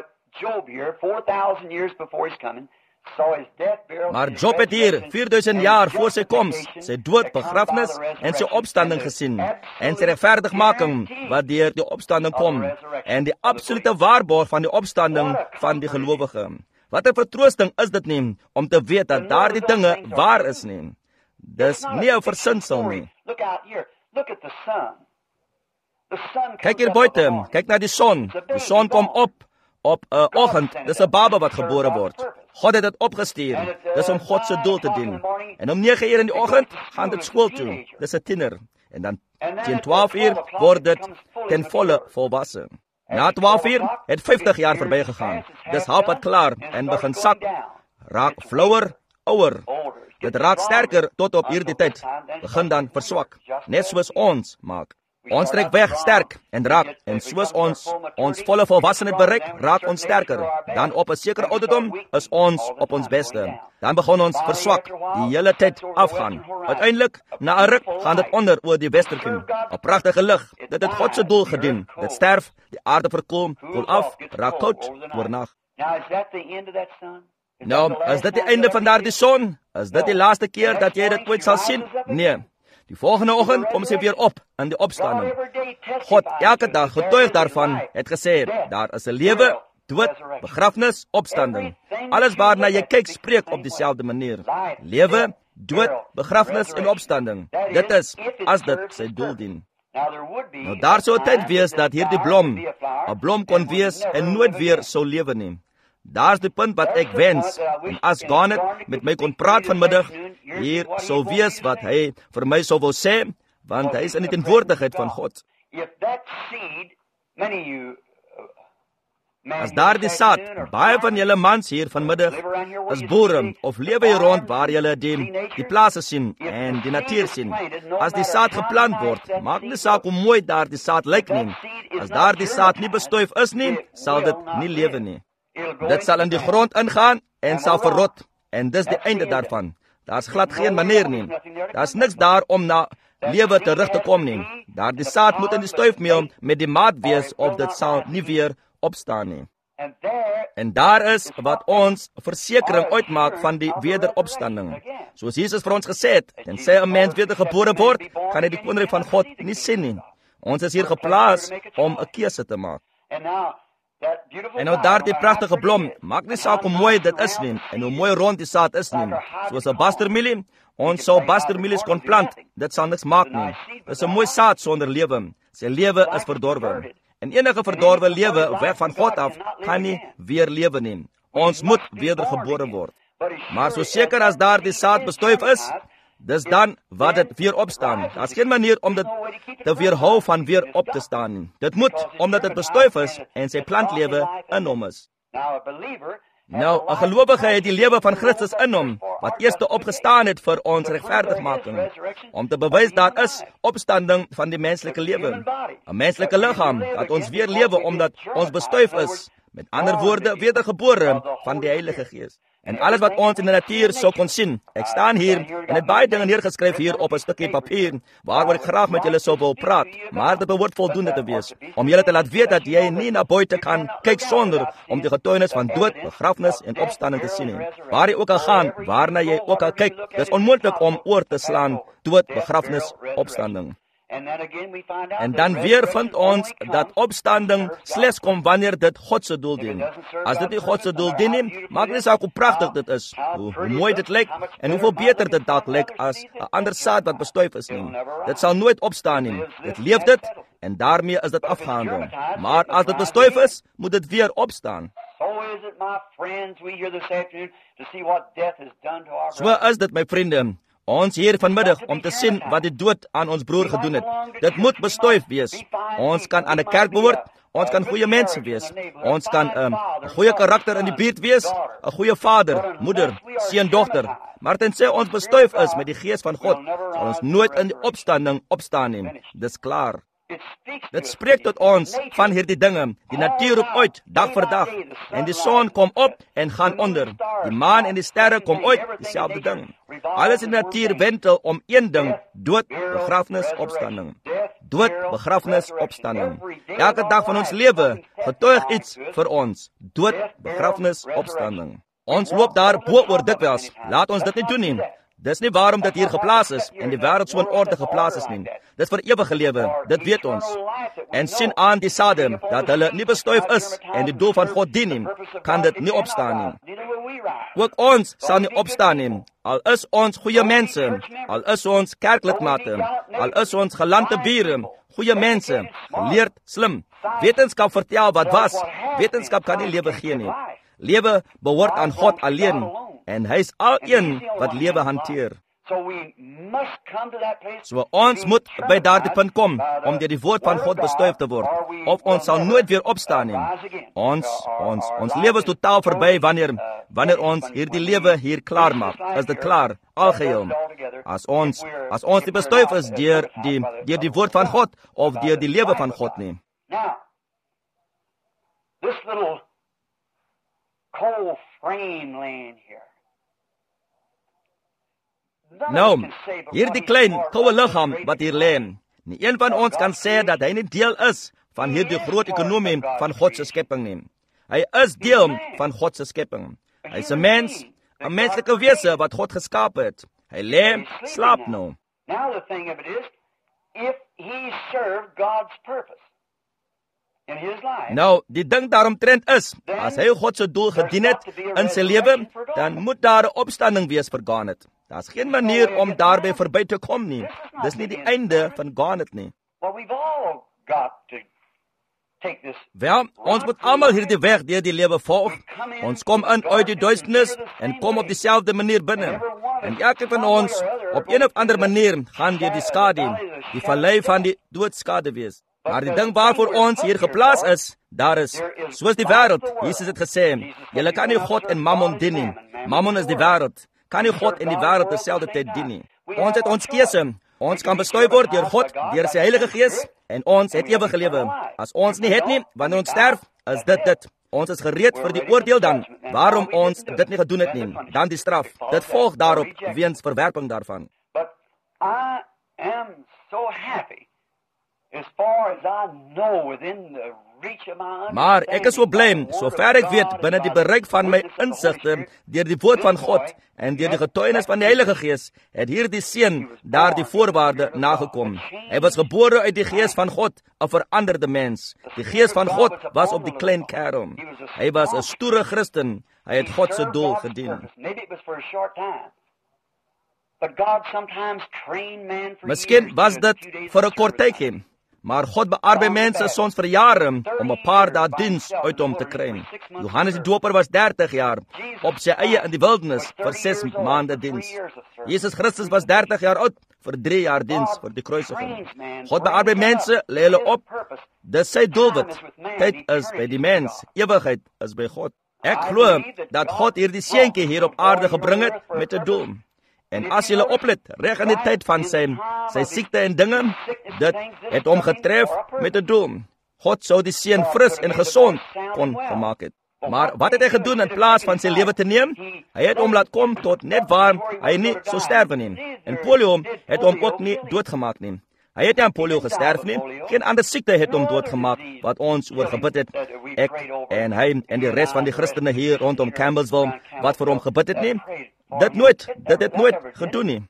Speaker 2: Maar Job het hier 4000 jaar voor sy koms, sy dood, begrafnis en sy opstanding gesien en sy regverdigmaking wat deur die opstanding kom en die absolute waarborg van die opstanding van die gelowige. Wat 'n vertroosting is dit nie om te weet dat daardie dinge waar is nie. Dis nie 'n versinsel nie. Kyk hier buite, kyk na die son. Die son kom op op 'n oggend, dis 'n baba wat gebore word. God het dit opgestuur, dis om God se doel te dien. En om 9 uur in die oggend gaan dit skool toe, dis 'n tiener. En dan teen 12 uur word dit ten volle volwasse. Na 12 uur het 50 jaar verby gegaan. Dis halfpad klaar en begin sak, raak flouer, ouer. Dit raak sterker tot op hierdie tyd, begin dan verswak, net soos ons maak. Ons trek weg sterk en raak, en soos ons volle volwassenheid bereik, raak ons sterker. Dan op 'n sekere ouderdom is ons op ons beste. Dan begin ons verswak, die hele tyd afgaan. Uiteindelik, na 'n ruk, gaan dit onder oor die westerkim. 'n Pragtige lig, dit het God se doel gedien. Dit sterf, die aarde verkoel, koel af, raak koud oor nag. Nou, is dit die einde van daardie son? Is dit die laaste keer dat jy dit ooit sal sien? Nee. Die volgende oggend kom sy weer op in die opstanding. God elke dag getuig daarvan, het gesê, daar is 'n lewe, dood, begrafnis, opstanding. Alles waarna jy kyk spreek op dieselfde manier. Lewe, dood, begrafnis en opstanding. Dit is, as dit sy doel dien. Nou daar sou 'n tyd wees dat hierdie blom 'n blom kon wees en nooit weer sou lewe nie. Daar's die punt wat ek wens, en as Garnet met my kon praat vanmiddag, hier sou wees wat hy vir my sou wil sê, want hy is in die teenwoordigheid van God. As daar die saad, baie van julle mans hier vanmiddag is boere, of lewe hier rond waar julle die plase sien en die natuur sien. As die saad geplant word, maak nie saak hoe mooi daar die saad lyk nie. As daar die saad nie bestuif is nie, sal dit nie lewe nie. Dit sal in die grond ingaan en sal verrot. En dis die einde daarvan. Daar's glad geen manier nie. Daar's niks daar om na lewe terug te kom nie. Daar die saad moet in die stuifmeel met die maat wees of dit sal nie weer opstaan nie. En daar is wat ons versekering uitmaak van die wederopstanding. Soos Jesus vir ons gesê het, tensy 'n mens wedergebore word, kan hy die koninkryk van God nie sien nie. Ons is hier geplaas om 'n keuse te maak. En nou daar die pragtige blom, maak nie saak hoe mooi dit is nie, en hoe mooi rond die saad is nie. Soos 'n bastermielie, ons sou bastermielies kon plant, dit sal niks maak nie. Dit is 'n mooi saad sonder lewe. Sy lewe is verdorwe. En enige verdorwe lewe weg van God af, kan nie weer lewe nie. Ons moet wedergebore word. Maar so seker as daar die saad bestuif is, dis dan wat dit weer opstaan. Daar's geen manier om dit te weerhou van weer op te staan nie. Dit moet, omdat dit bestuif is en sy plantlewe in hom is. Nou, 'n gelowige het die lewe van Christus in hom, wat eers opgestaan het vir ons regverdigmaking, om te bewys daar is opstanding van die menslike lewe. 'n Menslike liggaam, dat ons weer lewe omdat ons bestuif is. Met ander woorde, wedergebore van die Heilige Gees. En alles wat ons in die natuur sou kon sien. Ek staan hier en het baie dinge neergeskryf hier op 'n stukkie papier, waaroor ek graag met julle sou wil praat, maar dit behoort voldoende te wees, om julle te laat weet dat jy nie na buite kan kyk sonder om die getuienis van dood, begrafnis en opstanding te sien nie. Waar jy ook al gaan, waarna jy ook al kyk, dis onmoontlik om oor te slaan, dood, begrafnis, opstanding. En dan weer vind ons dat opstanding slegs kom wanneer dit God se doel dien. As dit nie God se doel dien nie, maak nie saak hoe pragtig dit is, hoe mooi dit lyk en hoeveel beter dit dalk lyk as 'n ander saad wat bestuif is nie. Dit sal nooit opstaan nie. Dit leef dit en daarmee is dit afgehandel. Maar as dit bestuif is, moet dit weer opstaan. So is dit, my vriende. Ons hier vanmiddag om te sien wat die dood aan ons broer gedoen het. Dit moet bestuif wees. Ons kan aan 'n kerk behoort, ons kan goeie mense wees. Ons kan 'n goeie karakter in die buurt wees, 'n goeie vader, moeder, seun, dogter. Maar tensy ons bestuif is met die Gees van God, sal ons nooit in die opstanding opstaan nie. Dis klaar. Dit spreek tot ons van hierdie dinge. Die natuur roep uit, dag vir dag. En die son kom op en gaan onder. Die maan en die sterre kom uit, dieselfde ding. Alles in die natuur wentel om een ding, dood, begrafnis, opstanding. Dood, begrafnis, opstanding. Elke dag van ons lewe getuig iets vir ons. Dood, begrafnis, opstanding. Ons loop daar bo oor dikwels. Laat ons dit nie doen nie. Dis nie waarom dit hier geplaas is en die wêreld so in orde geplaas is nie. Dis vir ewige lewe, dit weet ons. En sien aan die sade dat hulle nie bestuif is en die doel van God dien nie, kan dit nie opstaan nie. Ook ons sal nie opstaan nie, al is ons goeie mense, al is ons kerklidmate, al is ons gelande bure, goeie mense, geleerd, slim. Wetenskap vertel wat was, wetenskap kan nie lewe gee nie. Lewe behoort aan God alleen, en hy is al een wat lewe hanteer. So ons moet by daardie punt kom, om deur die woord van God bestuif te word, of ons sal nooit weer opstaan nie. Ons lewe is totaal verby wanneer ons hierdie lewe hier klaar maak. Is dit klaar, algeheel. As ons nie bestuif is deur die woord van God, of deur die lewe van God nie.
Speaker 1: Now, this little cold frame laying here.
Speaker 2: Nou, hierdie klein, koue liggaam wat hier lê, nie een van ons kan sê dat hy nie deel is van hierdie groot ekonomie van God se skepping nie. Hy is deel van God se skepping. Hy is 'n mens, 'n menslike wese wat God geskaap het. Hy lê, slaap nou.
Speaker 1: Now the thing of it is, if he served God's purpose in his life.
Speaker 2: Nou, die ding daaromtrent is, as hy God se doel gedien het in sy lewe, dan moet daar 'n opstanding wees vir Garnet. Daar's geen manier om daarby verby te kom nie. Dis nie die einde van Garnet nie.
Speaker 1: Well, we've all got to take this.
Speaker 2: Wel, ons moet almal hierdie weg deur die lewe volg. Ons kom in uit die duisternis en kom op dieselfde manier binne. En elke van ons, op een of ander manier, gaan deur die skadu, die vallei van die doodskade wees. Maar die ding waarvoor ons hier geplaas is, daar is, soos die wêreld, Jesus het gesê, julle kan nie God en Mammon dien nie. Mammon is die wêreld. Kan nie God en die wêreld terselfde tyd dien nie. Ons het ons keuse. Ons kan bestuif word deur God, deur sy Heilige Gees, en ons het ewige lewe. As ons nie het nie, wanneer ons sterf, is dit. Ons is gereed vir die oordeel dan, waarom ons dit nie gedoen het nie. Dan die straf. Dit volg daarop, weens verwerping daarvan.
Speaker 1: But I am so happy, as far as I know, within the reach of my
Speaker 2: Maar ek is so bly, sover ek weet, binne die bereik van my insigte, deur die woord van God en deur die getuienis van die Heilige Gees, het hierdie seun daardie voorwaarde nagekom. Hy was gebore uit die Gees van God, 'n veranderde mens. Die Gees van God was op die klein kerel. Hy was 'n stoere Christen. Hy het God se doel gedien. Miskien was dit vir 'n kort tydjie. Maar God beaarbei mense soms vir jare om 'n paar dae diens uit hom te kry. Johannes die Doper was 30 jaar op sy eie in die wildernis vir 6 maande diens. Jesus Christus was 30 jaar oud vir 3 jaar diens vir die kruisiging. God beaarbei mense, lê hulle op. Dis sy doelwit. Tyd is by die mens, ewigheid is by God. Ek glo dat God hierdie seentjie hier op aarde gebring het met 'n doel. En as jy oplet, reg in die tyd van sy siekte en dinge, dit het hom getref met 'n doel. God sou die seun fris en gesond kon gemaak het. Maar wat het hy gedoen in plaas van sy lewe te neem? Hy het hom laat kom tot net waar hy nie sou sterwe nie. En polio het hom ook nie doodgemaak nie. Hy het nie aan polio gesterf nie. Geen ander siekte het hom doodgemaak wat ons oor gebid het. Ek en hy en die res van die Christene hier rondom Campbellsville wat vir hom gebid het nie. Dit het nooit gedoen nie.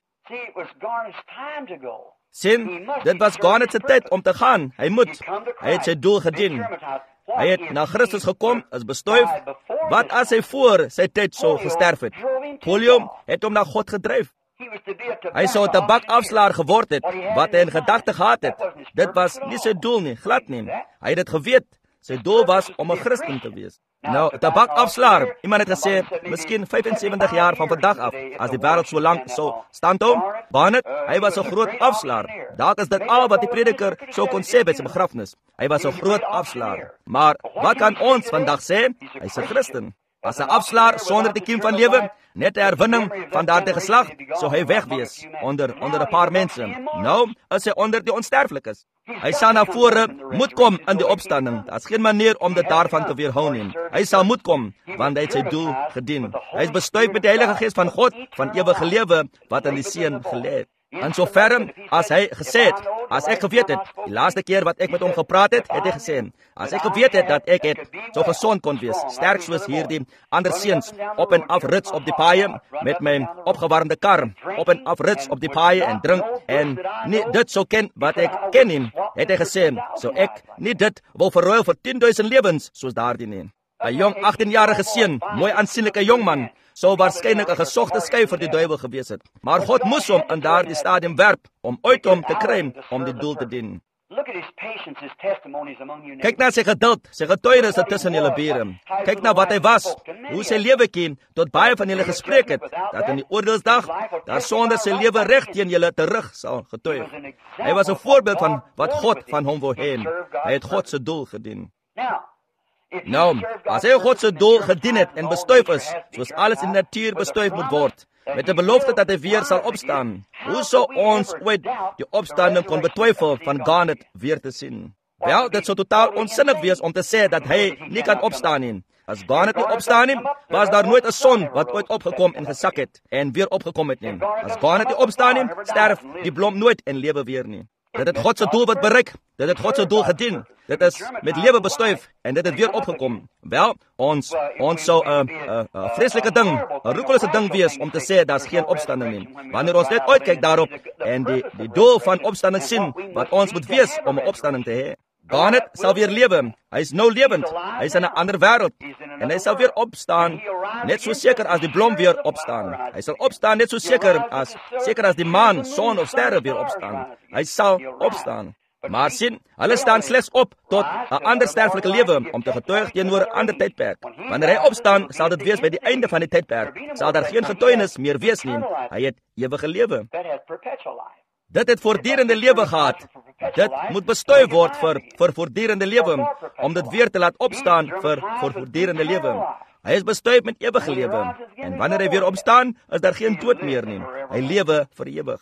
Speaker 2: Sien, dit was Garnet se tyd om te gaan. Hy het sy doel gedien. Hy het na Christus gekom, is bestuif. Wat as hy voor sy tyd sou gesterf het? Polio het hom na God gedryf. Hy sou 'n tabakafslaer geword het, wat hy in gedagte gehad het. Dit was nie sy doel nie, glad nie. Hy het dit geweet. Sy doel was om 'n Christen te wees. Nou, tabakafslaer, iemand het gesê, miskien 75 jaar van vandag af, as die wêreld so lank sou standhou. Garnet, hy was 'n groot afslaer. Dalk is dit al wat die prediker sou kon sê by sy begrafnis. Hy was 'n groot afslaer. Maar wat kan ons vandag sê? Hy's 'n Christen. As 'n afslaer sonder die kiem van lewe, net 'n herwinning van daardie geslag, sou hy weg wees onder 'n paar mense. Nou is hy onder die onsterflikes. Hy sal na vore moet kom in die opstanding. Daar's geen manier om dit daarvan te weerhou nie. Hy sal moet kom, want hy het sy doel gedien. Hy is bestuif met die Heilige Gees van God, van ewige lewe, wat in die seun gelê het. In soverre as hy gesê het, as ek geweet het, die laaste keer wat ek met hom gepraat het, het hy gesê, as ek geweet het dat ek het so gesond kon wees, sterk soos hierdie ander seuns, op en af rits op die paaie met my opgewarmde kar, op en af rits op die paaie en drink en nie dit so ken wat ek ken nie, het hy gesê, so ek nie dit wil verruil vir 10.000 lewens soos daardie nie. 'n Jong 18-jarige seun, mooi aansienlike jongman, sou waarskynlik 'n gesogte skei vir die duiwel gewees het. Maar God moes hom in daardie stadium werp om uit hom te kry om die doel te dien. Kyk na sy geduld, sy getuienisse tussen julle bure. Kyk na wat hy was, hoe sy lewe ken, tot baie van julle gespreek het, dat in die oordeelsdag, daar sonder sy lewe reg teen julle terug sal getuig. Hy was 'n voorbeeld van wat God van hom wou hê. Hy het God se doel gedien. Nou, as hy God se doel gedien het en bestuif is, soos alles in die natuur bestuif moet word, met die belofte dat hy weer sal opstaan, hoe sou ons ooit die opstanding kon betwyfel van Garnet weer te sien? Wel, dit sou totaal onsinnig wees om te sê dat hy nie kan opstaan nie. As Garnet nie opstaan nie, was daar nooit 'n son wat ooit opgekom en gesak het en weer opgekom het nie. As Garnet nie opstaan nie, sterf die blom nooit en lewe weer nie. Dit het God se doel wat bereik, dit het God se doel gedien. Dit is met lewe bestuif en dit het weer opgekom. Wel, ons sou 'n vreeslike ding, 'n roekelose ding wees om te sê daar's geen opstanding nie. Wanneer ons net uitkyk daarop en die doel van opstanding sien, wat ons moet wees om 'n opstanding te hê. Garnet sal weer lewe. Hy is nou lewend. Hy is in 'n ander wêreld en hy sal weer opstaan, net so seker as die blom weer opstaan. Hy sal opstaan net so seker as die maan, son of sterre weer opstaan. Hy sal opstaan. Maar sien, hulle staan slegs op tot 'n ander sterflike lewe om te getuig teenoor 'n ander tydperk. Wanneer hy opstaan, sal dit wees by die einde van die tydperk. Sal daar geen getuienis meer wees nie. Hy het ewige lewe. Dit het voortdurende lewe gehad. Dit moet bestuif word vir voortdurende lewe, om dit weer te laat opstaan vir voortdurende lewe. Hy is bestuif met ewige lewe. En wanneer hy weer opstaan, is daar geen dood meer nie. Hy lewe vir ewig.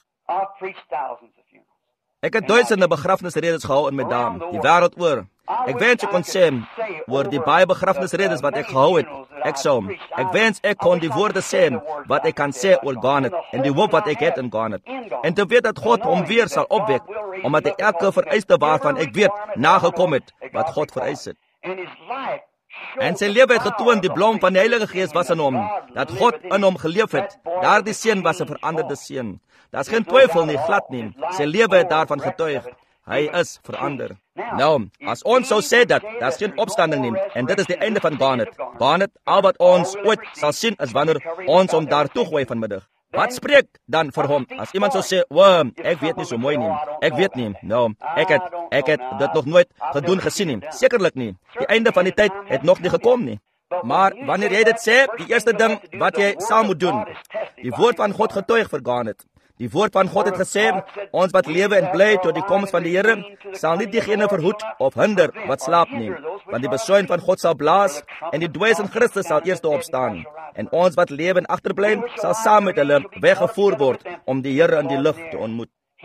Speaker 2: Ek het duisende begrafnisredes gehou in my dae, die wêreld oor. Ek wens ek kon sê oor die baie begrafnisredes wat ek gehou het. Ek wens ek kon die woorde sê wat ek kan sê oor Garnet en die hoop wat ek het in Garnet. En te weet dat God hom weer sal opwek, omdat hy elke vereiste waarvan ek weet nagekom het wat God vereis het. En sy lewe het getoon die blom van die Heilige Gees was in hom, dat God in hom geleef het. Daardie seun was 'n veranderde seun. Daar's geen twyfel nie, glad nie. Sy lewe het daarvan getuig. Hy is verander. Nou, as ons sou sê dat daar's geen opstanding nie, en dit is die einde van Garnet, al wat ons ooit sal sien is wanneer ons hom daar toegooi vanmiddag. Wat spreek dan vir hom? As iemand sou sê, ek weet nie so mooi nie. Ek weet nie. Nou, ek het dit nog nooit gedoen gesien nie. Sekerlik nie. Die einde van die tyd het nog nie gekom nie. Maar wanneer jy dit sê, die eerste ding wat jy sal moet doen, die woord van God getuig vir Garnet. Die woord van God het gesê, ons wat lewe en bly tot die koms van die Here, sal nie diegene verhoed of hinder wat slaap nie. Want die besoin van God sal blaas, en die dooies in Christus sal eers opstaan. En ons wat lewe en agterbly, sal saam met hulle weggevoer word, om die Here in die lug te ontmoet.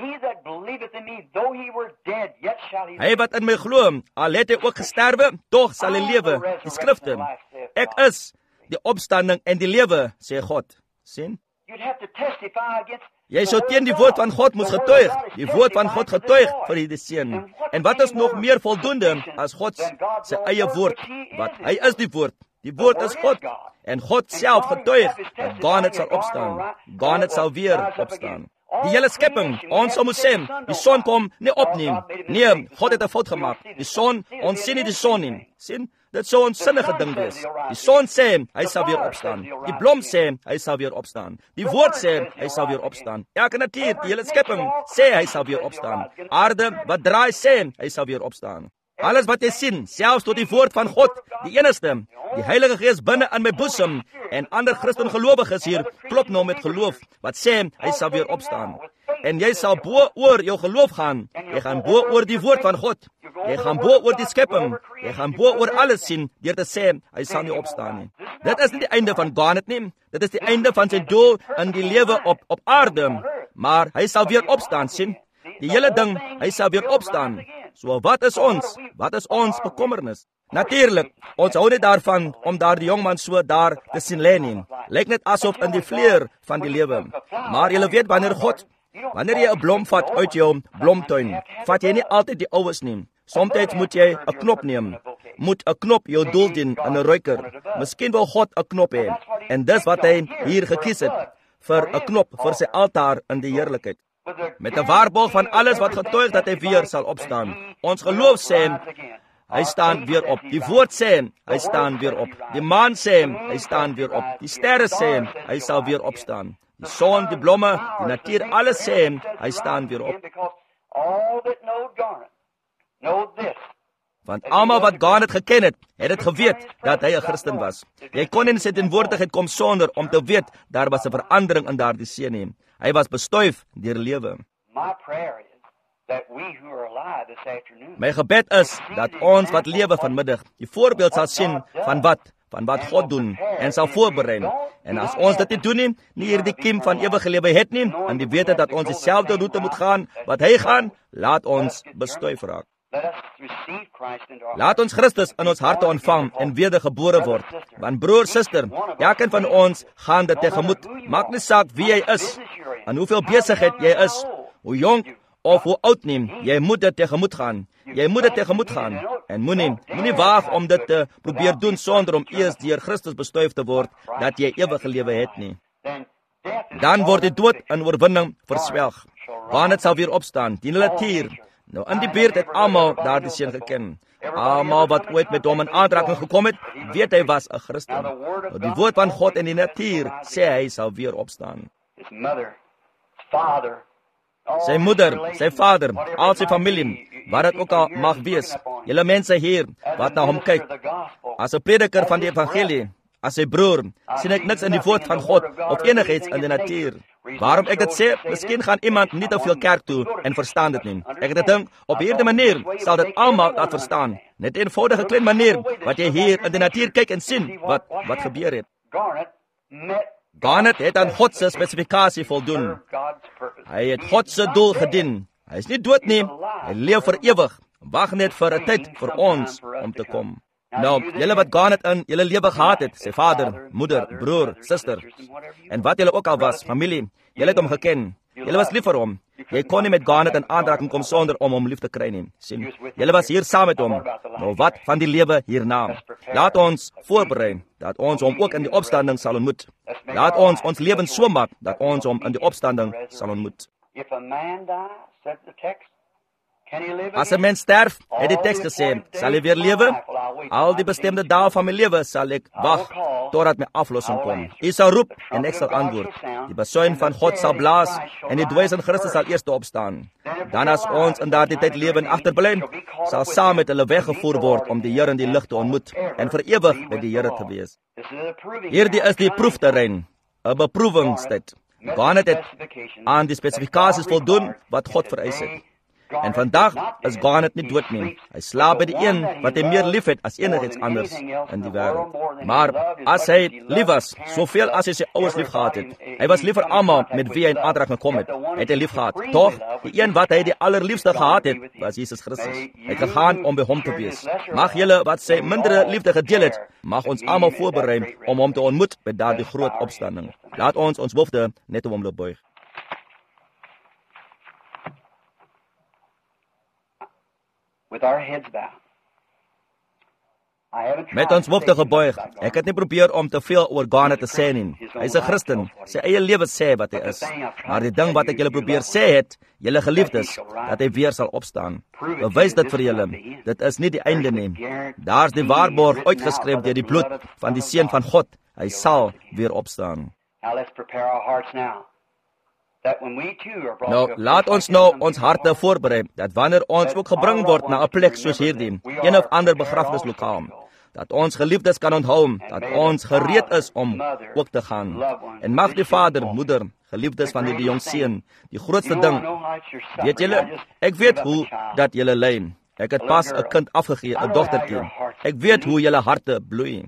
Speaker 2: Hy wat in my glo, al het hy ook gesterwe, tog sal hy lewe. Die skrifte, ek is die opstanding en die lewe, sê God. Sien? Jy sou teen die woord van God moes getuig. Die woord van God getuig vir hierdie seun. En wat is nog meer voldoende as God se eie woord? Wat hy is die woord. Die woord is God. En God self getuig dat Garnet sal opstaan. Garnet sal weer opstaan. Die hele skepping, ons sou moet sê, die son kom nie op nie. Nee, God het 'n fout gemaak. Die son, ons sien nie die son nie. Sien? Dit sou 'n sinnige ding wees. Die son sê, hy sal weer opstaan. Die blom sê, hy sal weer opstaan. Die woord sê, hy sal weer opstaan. Elke natuur, die hele skepping, sê, hy sal weer opstaan. Aarde, wat draai, sê, hy sal weer opstaan. Alles wat jy sien, selfs tot die woord van God, die enigste, die Heilige Gees binne in my boesem, en ander Christen gelowiges hier, klop nou met geloof, wat sê, hy sal weer opstaan. En jy sal bo oor jou geloof gaan. Jy gaan bo oor die woord van God. Jy gaan bo oor die skepping. Jy gaan bo oor alles sien, deur te sê, hy sal nie opstaan nie. Dit is nie die einde van Garnet nie. Dit is die einde van sy doel in die lewe op aarde. Maar hy sal weer opstaan, sien. Die hele ding, hy sal weer opstaan. So wat is ons? Wat is ons bekommernis? Natuurlik, ons hou net daarvan om daar die jongman so daar te sien lê nie. Lyk net asof in die vleur van die lewe. Maar julle weet wanneer God Wanneer jy 'n blom vat uit jou blomtuin, vat jy nie altyd die oues nie. Soms moet jy 'n knop neem. Moet 'n knop jou doel dien in 'n ruiker. Miskien wil God 'n knop hê. En dis wat hy hier gekies het, vir 'n knop vir sy altaar in die heerlikheid. Met 'n waarborg van alles wat getuig dat hy weer sal opstaan. Ons geloof sê, hy staan weer op. Die woord sê, hy staan weer op. Die maan sê, hy staan weer op. Die sterre sê, hy sal weer opstaan. Die son, die blomme, die natuur, alles sê, hy staan weer op. Want almal wat Garnet geken het dit geweet dat hy 'n Christen was. Jy kon in sy teenwoordigheid kom sonder om te weet daar was 'n verandering in daardie seun nie. Hy was bestuif deur lewe. My gebed is dat ons wat lewe vanmiddag die voorbeeld sal sien van wat God doen en sal voorberei. En as ons dit nie doen nie hierdie kiem van ewige lewe het nie, en die wete dat ons dieselfde roete moet gaan wat hy gaan, laat ons bestuif raak. Laat ons Christus in ons harte ontvang en wedergebore word. Want broer, suster, elkeen van ons gaan dit tegemoet. Maak nie saak wie jy is en hoeveel besigheid jy is, hoe jonk of hoe oud nie, jy moet dit tegemoet gaan. Jy moet dit tegemoet gaan en moenie waag om dit te probeer doen sonder om eers deur Christus bestuif te word dat jy ewige lewe het nie. Dan word die dood in oorwinning verswelg. Wanneer sal weer opstaan? Die natuur. Nou in die buurt het almal daardie seun geken. Almal wat ooit met hom in aanraking gekom het, weet hy was 'n Christen. Nou die woord van God en die natuur sê hy sal weer opstaan. Sy moeder, sy vader, al sy familie, wat dit ook al mag wees, julle mense hier wat na hom kyk, as 'n prediker van die evangelie, as sy broer, sien ek niks in die woord van God of enigiets in die natuur. Waarom ek dit sê, miskien gaan iemand nie te veel kerk toe en verstaan dit nie. Ek het gedink, op hierdie manier sal dit almal laat verstaan. Net 'n eenvoudige klein manier wat jy hier in die natuur kyk en sien wat gebeur het. Garnet het aan God se spesifikasie voldoen. Hy het God se doel gedien. Hy is nie dood nie, hy leef vir ewig. Wag net vir 'n tyd vir ons om te kom. Nou, julle wat Garnet in julle lewe gehad het, sy vader, moeder, broer, suster, en wat julle ook al was, familie, julle het hom geken. Julle was lief vir hom. Jy kon nie met Garnet in aanraking kom sonder om hom lief te kry nie. Sien, julle was hier saam met hom. Nou wat van die lewe hierna? Laat ons voorberei dat ons hom ook in die opstanding sal ontmoet. Laat ons ons lewens so maak dat ons hom in die opstanding sal ontmoet. As 'n mens sterf, het die teks gesê, sal hy weer lewe? Al die bestemde dae van my lewe sal ek wag totdat my aflossing kom. U sal roep en ek sal antwoord. Die basuin van God sal blaas en die dooies in Christus sal eers opstaan. Dan as ons in daardie tyd lewe en agterbly, sal saam met hulle weggevoer word om die Here in die lig te ontmoet en vir ewig met die Here te wees. Hierdie is die proefterrein, 'n beproewingstyd. Garnet het aan die spesifikasies voldoen wat God vereis het. En vandag is Garnet nie dood nie. Hy slaap by die een wat hy meer lief het as enigiets anders in die wêreld. Maar as hy lief was, soveel as hy sy ouers lief gehad het, hy was lief vir almal met wie hy in aanraking gekom het, het hy lief gehad. Tog, die een wat hy die allerliefste gehad het, was Jesus Christus. Hy het gegaan om by hom te wees. Mag julle wat sy mindere liefde gedeel het, mag ons almal voorberei om hom te ontmoet by daardie groot opstanding. Laat ons ons hoofde net om hom laat buig. Met ons hoofde gebuig. Ek het nie probeer om te veel oor Garnet te sê nie. Hy is 'n Christen. Sy eie lewe sê wat hy is. Maar die ding wat ek julle probeer sê het, julle geliefdes, dat hy weer sal opstaan. Bewys dit vir julle. Dit is nie die einde nie. Daar's die waarborg uitgeskryf deur die bloed van die Seun van God. Hy sal weer opstaan. Nou, laat ons nou ons harte voorberei, dat wanneer ons ook gebring word na 'n plek soos hierdie, een of ander begrafnislokaal, dat ons geliefdes kan onthou, dat ons gereed is om ook te gaan. En mag die vader, moeder, geliefdes van die jong seun, die grootste ding, weet julle, ek weet hoe dat julle ly. Ek het pas 'n kind afgegee, 'n dogtertjie. Ek weet hoe julle harte bloei.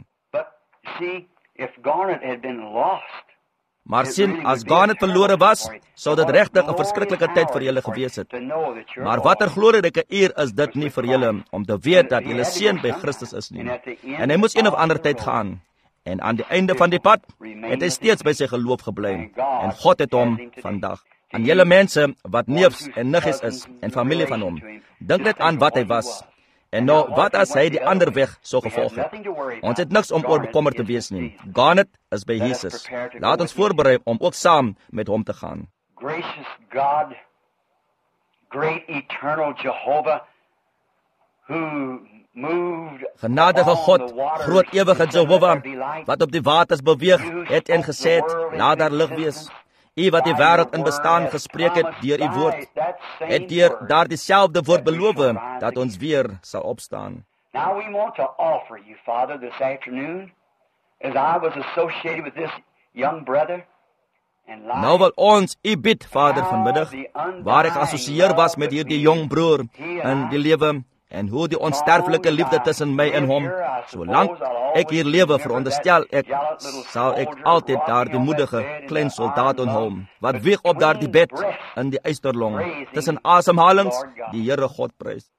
Speaker 2: Maar sien, as Garnet verlore was, sou dit regtig 'n verskriklike tyd vir julle gewees het. Maar watter glorieryke uur is dit nie vir julle, om te weet dat julle seun by Christus is nie. En hy moes een of ander tyd gaan. En aan die einde van die pad, het hy steeds by sy geloof gebly. En God het hom vandag. aan julle mense wat neefs en niggies is en familie van hom. Dink net aan wat hy was. En nou, wat as hy die ander weg so gevolg het? Ons het niks om oor bekommerd te wees nie. Garnet is by Jesus. Laat ons voorberei om ook saam met hom te gaan.
Speaker 1: Gracious God, great eternal Jehovah, who moved
Speaker 2: Genadige God, groot ewige Jehovah, wat op die waters beweeg het en gesê het, laat daar lig wees. U wat die wêreld in bestaan gespreek het deur u woord, het deur daardie selfde woord beloof dat ons weer sal opstaan.
Speaker 1: Now we want to offer you, Father, this afternoon, as I was associated with this young brother.
Speaker 2: Nou wil ons u bid, Vader, vanmiddag, waar ek geassosieer was met hierdie jong broer in die lewe, en hoe die onsterflike liefde tussen my en hom, solank ek hier lewe, veronderstel ek, sal ek altyd daardie moedige klein soldaat onthou, wat weeg op daardie bed in die ysterlong, tussen asemhalings, die Here God prys.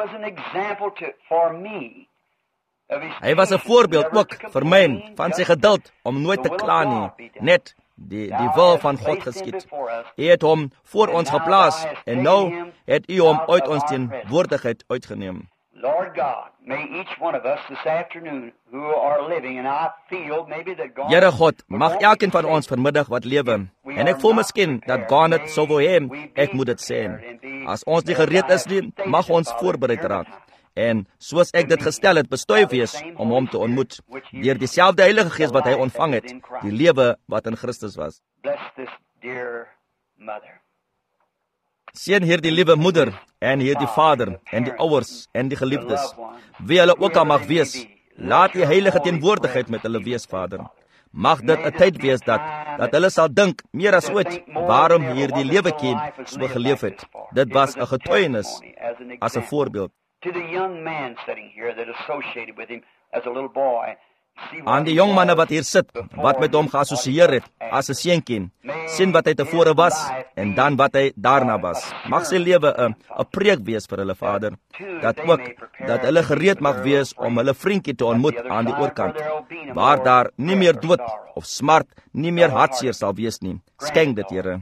Speaker 2: Hy was 'n voorbeeld ook vir my, van sy geduld, om nooit te kla nie, net die wil van God geskied. U het hom voor ons geplaas, en nou het u hom uit ons teenwoordigheid uitgeneem.
Speaker 1: Lord God, may each one of us this afternoon who are living, and I feel maybe that God...
Speaker 2: Here God, mag elkeen van ons vanmiddag wat lewe, en ek voel miskien dat God het so wil hê, ek moet dit sê. As ons nie gereed is nie, mag ons voorbereid raak. En soos ek dit gestel het, bestuif wees om hom te ontmoet, deur dieselfde Heilige Gees wat hy ontvang het, die lewe wat in Christus was.
Speaker 1: Bless this dear mother.
Speaker 2: Seën hierdie liewe moeder, en hierdie vader, en die ouers, en die geliefdes, wie hulle ook al mag wees, laat die heilige teenwoordigheid met hulle wees, Vader. Mag dit 'n tyd wees dat hulle sal dink, meer as ooit, waarom hierdie lewekie so geleef het. Dit was 'n getuienis, as 'n voorbeeld.
Speaker 1: To the young man sitting here that associated with him as a little boy.
Speaker 2: Aan die jong manne wat hier sit, wat met hom geassosieer het, as 'n seentjie, sien wat hy tevore was, en dan wat hy daarna was. Mag sy lewe 'n preek wees vir hulle, Vader, dat hulle gereed mag wees om hulle vriendjie te ontmoet aan die oorkant, waar daar nie meer dood of smart, nie meer hartseer sal wees nie. Skenk dit, Here.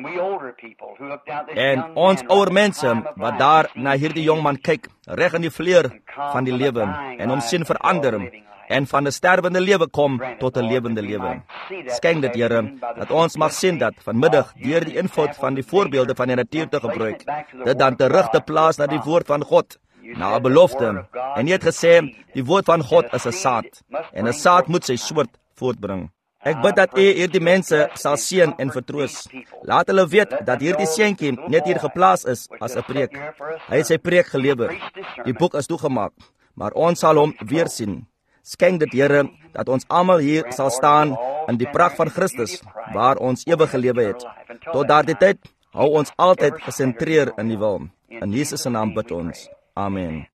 Speaker 2: En ons ouer mense, wat daar na hierdie jongman kyk, reg in die vleur van die lewe, en hom sien verander, en van 'n sterwende lewe kom tot 'n lewende lewe. Skenk dit, Here, dat ons mag sien dat vanmiddag, deur die invloed van die voorbeelde van die natuur te gebruik, dit dan terug te plaas na die woord van God, na 'n belofte. En jy het gesê, die woord van God is 'n saad, en 'n saad moet sy soort voortbring. Ek bid dat u hierdie mense sal seën en vertroos. Laat hulle weet dat hierdie seentjie net hier geplaas is as 'n preek. Hy het sy preek gelewer. Die boek is toegemaak, maar ons sal hom weer sien. Skenk dit, Here, dat ons almal hier sal staan in die pragt van Christus, waar ons ewige lewe het. Tot daardie tyd hou ons altyd gesentreer in die wil. In Jesus se naam bid ons. Amen.